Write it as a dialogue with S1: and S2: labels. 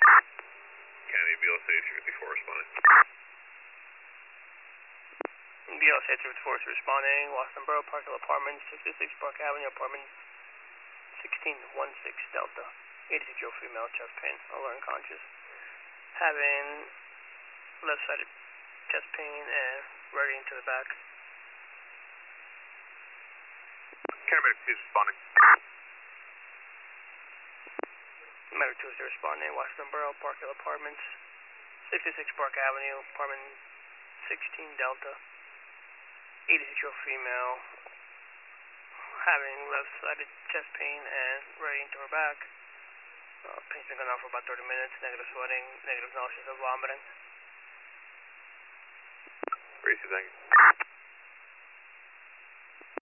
S1: County BLC 54 responding.
S2: BLC 54 is responding. Washington Borough, Parkhill Apartments, 66 Park Avenue, apartment 1616 Delta. 86-year-old female, chest pain, alert and conscious. Having left-sided chest pain and radiating to the back.
S1: County Medic 2 is responding.
S2: Medic 2 is responding. Washington Borough, Parkhill Apartments, 66 Park Avenue, apartment 16 Delta. 86-year-old female, having left-sided chest pain and radiating to her back. Pain's been going on for about 30 minutes. Negative sweating, negative nauseous and vomiting.
S1: Racy, thank you.